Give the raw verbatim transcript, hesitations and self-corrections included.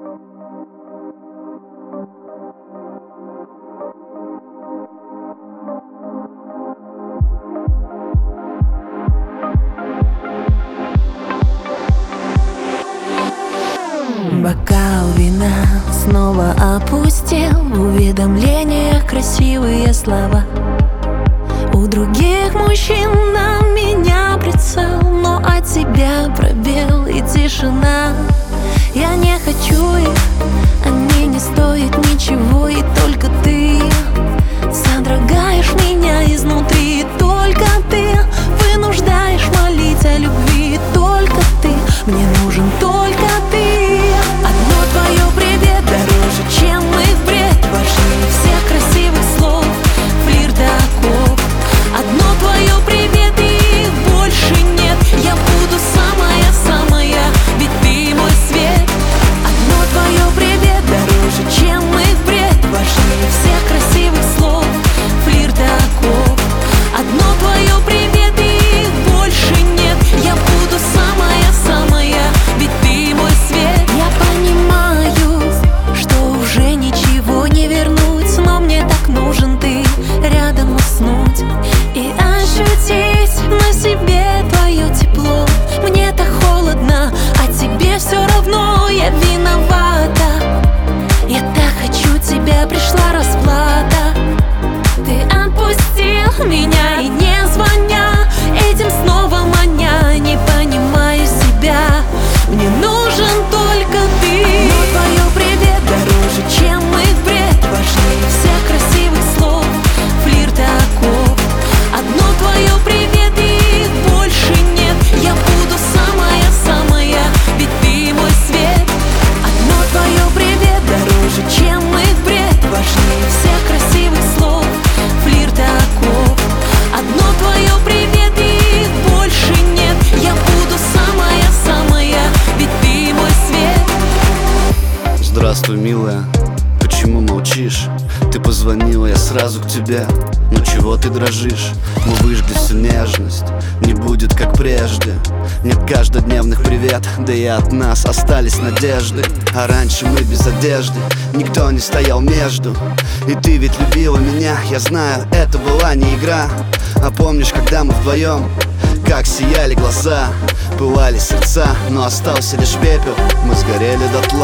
Бокал вина снова опустел, в уведомлениях красивые слова. У других мужчин на меня прицел, но от тебя пробел и тишина. Я не хочу их, они не стоят ничего, и только ты содрогаешь меня изнутри. И только ты вынуждаешь молить о любви, и только ты, мне нужен только ты. Одно твое привет дороже, чем их бред, важнее всех красивых слов, флирта, оков. Одно твое привет, и их больше нет. Я буду самая-самая, ведь ты мой свет. Одно твое привет дороже, чем их бред, важнее всех красивых слов, флирта, оков. Одно твое привет, и их больше нет. Я буду самая-самая, ведь ты мой свет. Я понимаю, что уже ничего не вернуть, но мне так нужен ты, рядом уснуть и ощутить на себе твое тепло. Мне так холодно, а тебе все равно. Я виновата, я так хочу тебя, пришла расплата. Ты отпустил меня и не звоня, этим снова маня. Не понимаю себя, мне нужен только ты. Одно твое привет дороже, чем их бред, важнее всех красивых слов, флирта, оков. Одно твое привет, и их больше нет. Я буду самая-самая, ведь ты мой свет. Одно твое привет дороже, чем их бред, важнее всех красивых слов, флирта, оков. Одно твое привет, и их больше нет. Я буду самая-самая, ведь ты мой свет. Здравствуй, милая, почему молчишь? Ты позвонила, я сразу к тебе. Но чего ты дрожишь? Мы выжгли всю нежность, не будет как прежде. Нет каждодневных привет, да и от нас остались надежды. А раньше мы без одежды, никто не стоял между. И ты ведь любила меня, я знаю, это была не игра. А помнишь, когда мы вдвоем, как сияли глаза, пылали сердца, но остался лишь пепел. Мы сгорели дотла.